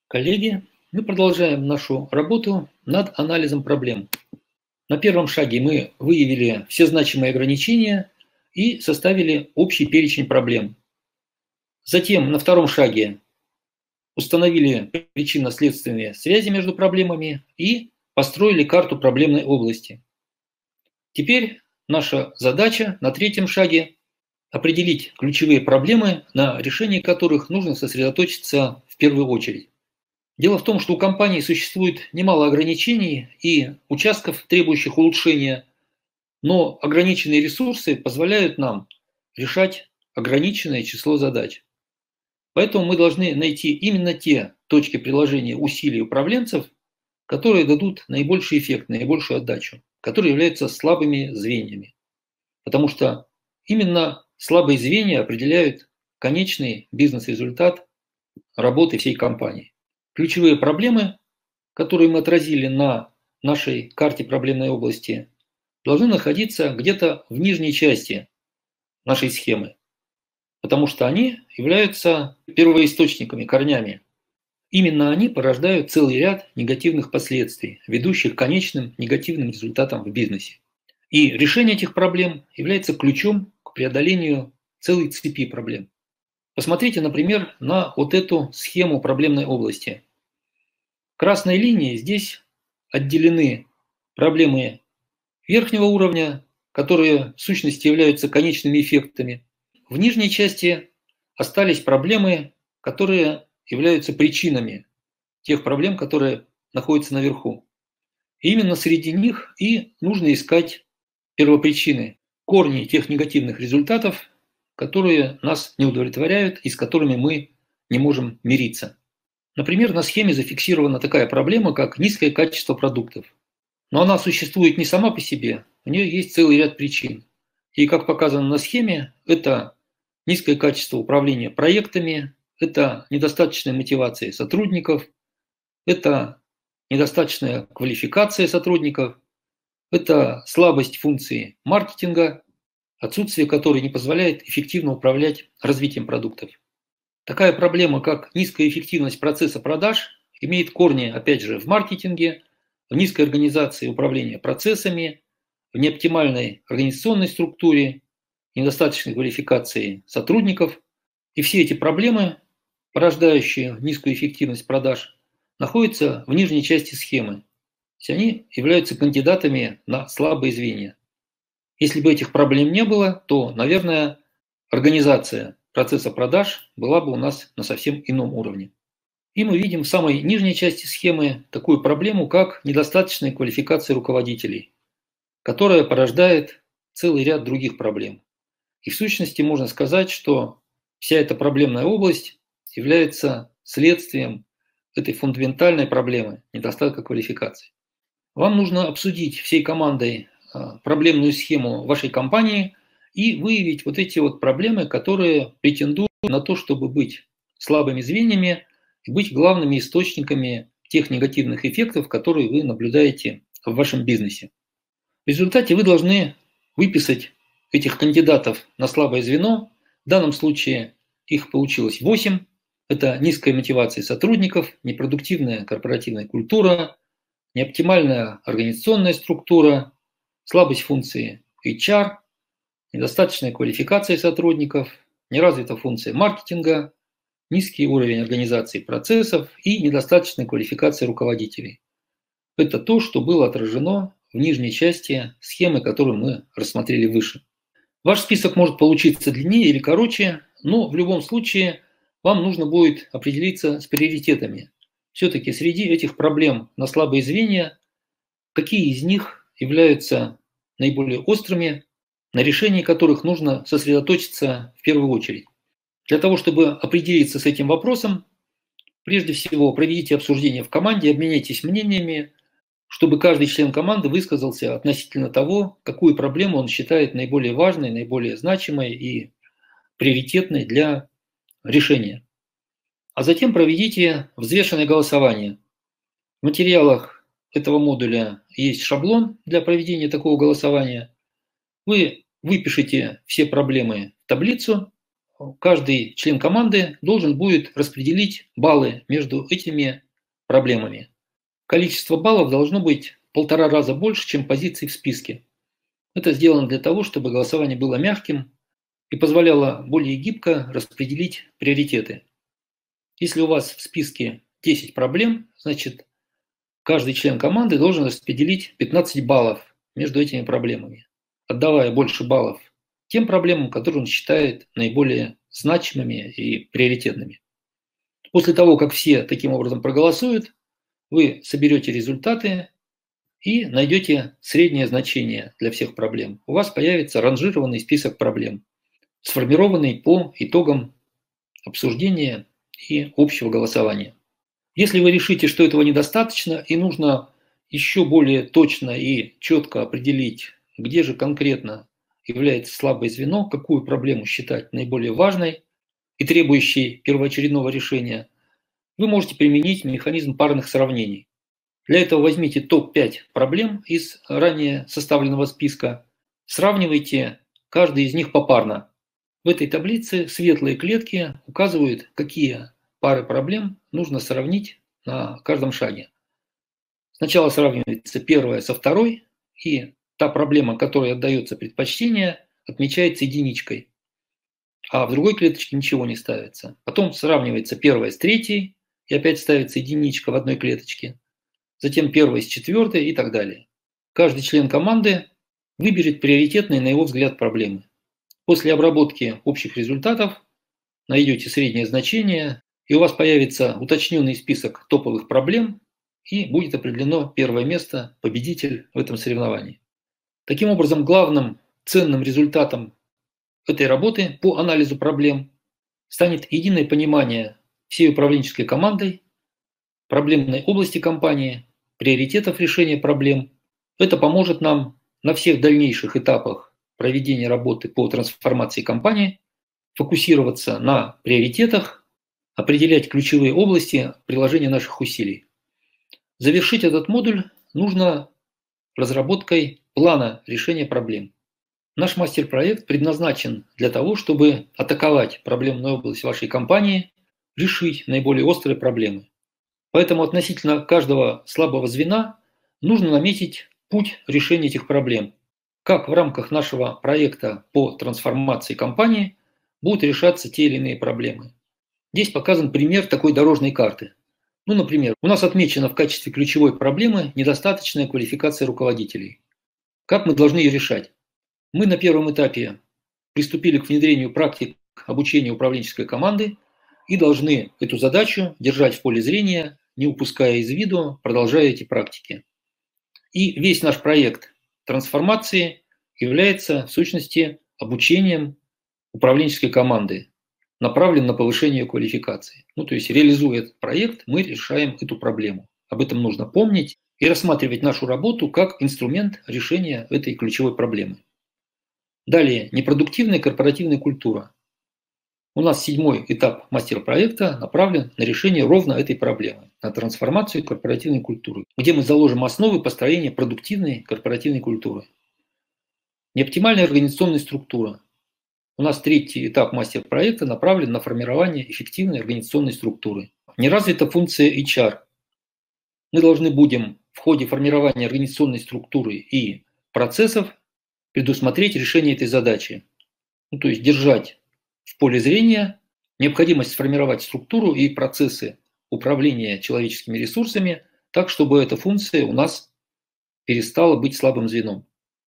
Коллеги, мы продолжаем нашу работу над анализом проблем. На первом шаге мы выявили все значимые ограничения и составили общий перечень проблем. Затем на втором шаге установили причинно-следственные связи между проблемами и построили карту проблемной области. Теперь наша задача на третьем шаге определить ключевые проблемы, на решении которых нужно сосредоточиться в первую очередь. Дело в том, что у компании существует немало ограничений и участков, требующих улучшения, но ограниченные ресурсы позволяют нам решать ограниченное число задач. Поэтому мы должны найти именно те точки приложения усилий управленцев, которые дадут наибольший эффект, наибольшую отдачу, которые являются слабыми звеньями. Потому что именно слабые звенья определяют конечный бизнес-результат работы всей компании. Ключевые проблемы, которые мы отразили на нашей карте проблемной области, должны находиться где-то в нижней части нашей схемы, потому что они являются первоисточниками, корнями. Именно они порождают целый ряд негативных последствий, ведущих к конечным негативным результатам в бизнесе. И решение этих проблем является ключом к преодолению целой цепи проблем. Посмотрите, например, на вот эту схему проблемной области. Красной линией здесь отделены проблемы верхнего уровня, которые в сущности являются конечными эффектами. В нижней части остались проблемы, которые являются причинами тех проблем, которые находятся наверху. И именно среди них и нужно искать первопричины, корни тех негативных результатов, которые нас не удовлетворяют и с которыми мы не можем мириться. Например, на схеме зафиксирована такая проблема, как низкое качество продуктов. Но она существует не сама по себе, у нее есть целый ряд причин. И как показано на схеме, это низкое качество управления проектами, это недостаточная мотивация сотрудников, это недостаточная квалификация сотрудников, это слабость функции маркетинга, отсутствие которой не позволяет эффективно управлять развитием продуктов. Такая проблема, как низкая эффективность процесса продаж, имеет корни, опять же, в маркетинге, в низкой организации управления процессами, в неоптимальной организационной структуре, недостаточной квалификации сотрудников. И все эти проблемы, порождающие низкую эффективность продаж, находятся в нижней части схемы. То есть они являются кандидатами на слабые звенья. Если бы этих проблем не было, то, наверное, организация процесса продаж была бы у нас на совсем ином уровне. И мы видим в самой нижней части схемы такую проблему, как недостаточная квалификация руководителей, которая порождает целый ряд других проблем. И в сущности можно сказать, что вся эта проблемная область является следствием этой фундаментальной проблемы недостатка квалификации. Вам нужно обсудить всей командой проблемную схему вашей компании и выявить вот эти вот проблемы, которые претендуют на то, чтобы быть слабыми звеньями и быть главными источниками тех негативных эффектов, которые вы наблюдаете в вашем бизнесе. В результате вы должны выписать этих кандидатов на слабое звено. В данном случае их получилось 8. Это низкая мотивация сотрудников, непродуктивная корпоративная культура, неоптимальная организационная структура, слабость функции HR, недостаточная квалификация сотрудников, неразвита функция маркетинга, низкий уровень организации процессов и недостаточная квалификация руководителей. Это то, что было отражено в нижней части схемы, которую мы рассмотрели выше. Ваш список может получиться длиннее или короче, но в любом случае вам нужно будет определиться с приоритетами. Все-таки среди этих проблем на слабые звенья, какие из них являются наиболее острыми, на решении которых нужно сосредоточиться в первую очередь. Для того, чтобы определиться с этим вопросом, прежде всего проведите обсуждение в команде, обменяйтесь мнениями, чтобы каждый член команды высказался относительно того, какую проблему он считает наиболее важной, наиболее значимой и приоритетной для решения. А затем проведите взвешенное голосование. В материалах этого модуля есть шаблон для проведения такого голосования. Вы выпишите все проблемы в таблицу, каждый член команды должен будет распределить баллы между этими проблемами. Количество баллов должно быть в 1,5 раза больше, чем позиций в списке. Это сделано для того, чтобы голосование было мягким и позволяло более гибко распределить приоритеты. Если у вас в списке 10 проблем, значит, каждый член команды должен распределить 15 баллов между этими проблемами, отдавая больше баллов тем проблемам, которые он считает наиболее значимыми и приоритетными. После того, как все таким образом проголосуют, вы соберете результаты и найдете среднее значение для всех проблем. У вас появится ранжированный список проблем, сформированный по итогам обсуждения и общего голосования. Если вы решите, что этого недостаточно и нужно еще более точно и четко определить, где же конкретно является слабое звено, какую проблему считать наиболее важной и требующей первоочередного решения, вы можете применить механизм парных сравнений. Для этого возьмите топ-5 проблем из ранее составленного списка, сравнивайте каждый из них попарно. В этой таблице светлые клетки указывают, какие пары проблем нужно сравнить на каждом шаге. Сначала сравнивается первая со второй, и та проблема, которой отдается предпочтение, отмечается единичкой, а в другой клеточке ничего не ставится. Потом сравнивается первая с третьей, и опять ставится единичка в одной клеточке. Затем первая с четвертой и так далее. Каждый член команды выберет приоритетные, на его взгляд, проблемы. После обработки общих результатов найдете среднее значение, и у вас появится уточненный список топовых проблем, и будет определено первое место, победитель в этом соревновании. Таким образом, главным ценным результатом этой работы по анализу проблем станет единое понимание всей управленческой командой, проблемной области компании, приоритетов решения проблем. Это поможет нам на всех дальнейших этапах проведения работы по трансформации компании фокусироваться на приоритетах, определять ключевые области приложения наших усилий. Завершить этот модуль нужно разработкой плана решения проблем. Наш мастер-проект предназначен для того, чтобы атаковать проблемную область вашей компании, решить наиболее острые проблемы. Поэтому относительно каждого слабого звена нужно наметить путь решения этих проблем. Как в рамках нашего проекта по трансформации компании будут решаться те или иные проблемы. Здесь показан пример такой дорожной карты. Например, у нас отмечена в качестве ключевой проблемы недостаточная квалификация руководителей. Как мы должны ее решать? Мы на первом этапе приступили к внедрению практик обучения управленческой команды и должны эту задачу держать в поле зрения, не упуская из виду, продолжая эти практики. И весь наш проект трансформации является в сущности обучением управленческой команды, направлен на повышение квалификации. То есть, реализуя этот проект, мы решаем эту проблему. Об этом нужно помнить и рассматривать нашу работу как инструмент решения этой ключевой проблемы. Далее, непродуктивная корпоративная культура. У нас 7-й этап мастер-проекта направлен на решение ровно этой проблемы, на трансформацию корпоративной культуры, где мы заложим основы построения продуктивной корпоративной культуры. Неоптимальная организационная структура. У нас 3-й этап мастер-проекта направлен на формирование эффективной организационной структуры. Не развита функция HR. Мы должны будем в ходе формирования организационной структуры и процессов предусмотреть решение этой задачи. То есть держать в поле зрения необходимость сформировать структуру и процессы управления человеческими ресурсами так, чтобы эта функция у нас перестала быть слабым звеном.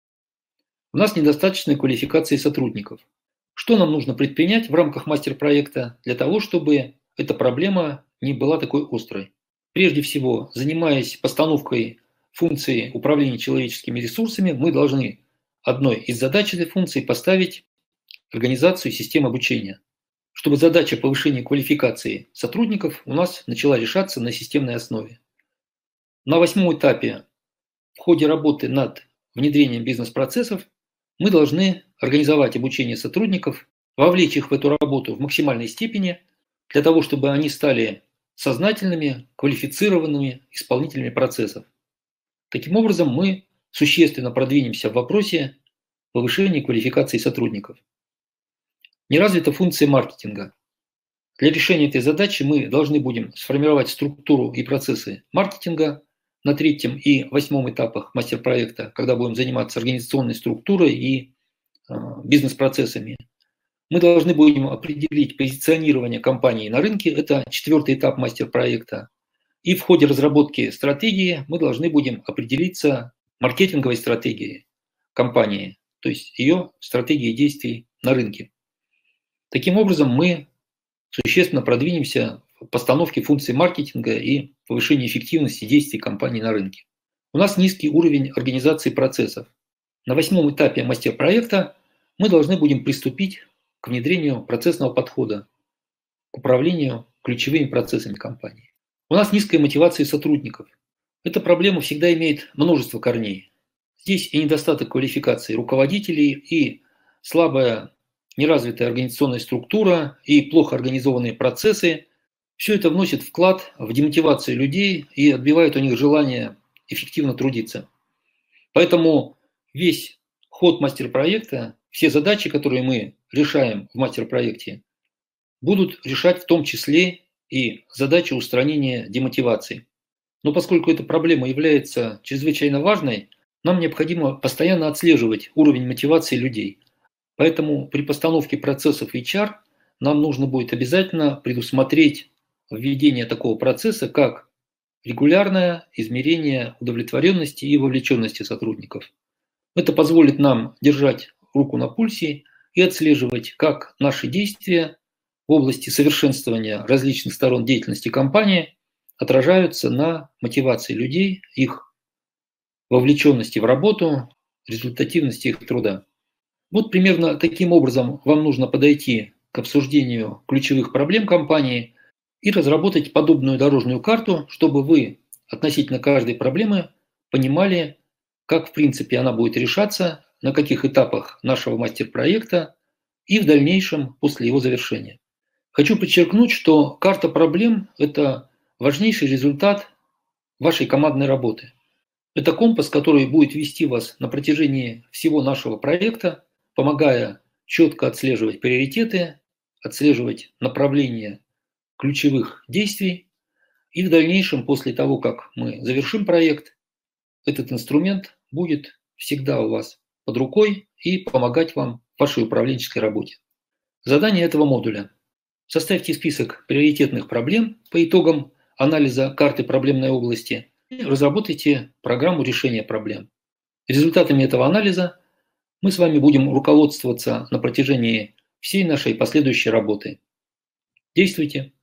У нас недостаточная квалификация сотрудников. Что нам нужно предпринять в рамках мастер-проекта для того, чтобы эта проблема не была такой острой? Прежде всего, занимаясь постановкой функции управления человеческими ресурсами, мы должны одной из задач этой функции поставить организацию систем обучения, чтобы задача повышения квалификации сотрудников у нас начала решаться на системной основе. На 8-м этапе в ходе работы над внедрением бизнес-процессов мы должны организовать обучение сотрудников, вовлечь их в эту работу в максимальной степени, для того, чтобы они стали сознательными, квалифицированными исполнителями процессов. Таким образом, мы существенно продвинемся в вопросе повышения квалификации сотрудников. Не развита функция маркетинга. Для решения этой задачи мы должны будем сформировать структуру и процессы маркетинга на 3-м и 8-м этапах мастер-проекта, когда будем заниматься организационной структурой и бизнес-процессами. Мы должны будем определить позиционирование компании на рынке, это 4-й этап мастер-проекта. И в ходе разработки стратегии мы должны будем определиться маркетинговой стратегией компании, то есть ее стратегией действий на рынке. Таким образом, мы существенно продвинемся в постановке функций маркетинга и повышении эффективности действий компании на рынке. У нас низкий уровень организации процессов. На 8-м этапе мастер-проекта мы должны будем приступить к внедрению процессного подхода к управлению ключевыми процессами компании. У нас низкая мотивация сотрудников. Эта проблема всегда имеет множество корней. Здесь и недостаток квалификации руководителей, и слабая неразвитая организационная структура, и плохо организованные процессы. Все это вносит вклад в демотивацию людей и отбивает у них желание эффективно трудиться. Поэтому весь ход мастер-проекта, все задачи, которые мы решаем в мастер-проекте, будут решать в том числе и задачу устранения демотивации. Но поскольку эта проблема является чрезвычайно важной, нам необходимо постоянно отслеживать уровень мотивации людей. Поэтому при постановке процессов HR нам нужно будет обязательно предусмотреть введение такого процесса, как регулярное измерение удовлетворенности и вовлеченности сотрудников. Это позволит нам держать руку на пульсе и отслеживать, как наши действия в области совершенствования различных сторон деятельности компании отражаются на мотивации людей, их вовлеченности в работу, результативности их труда. Вот примерно таким образом вам нужно подойти к обсуждению ключевых проблем компании и разработать подобную дорожную карту, чтобы вы относительно каждой проблемы понимали, как в принципе она будет решаться, на каких этапах нашего мастер-проекта и в дальнейшем после его завершения. Хочу подчеркнуть, что карта проблем – это важнейший результат вашей командной работы. Это компас, который будет вести вас на протяжении всего нашего проекта, помогая четко отслеживать приоритеты, отслеживать направления ключевых действий. И в дальнейшем, после того, как мы завершим проект, этот инструмент будет всегда у вас под рукой и помогать вам в вашей управленческой работе. Задание этого модуля. Составьте список приоритетных проблем по итогам анализа карты проблемной области и разработайте программу решения проблем. Результатами этого анализа мы с вами будем руководствоваться на протяжении всей нашей последующей работы. Действуйте!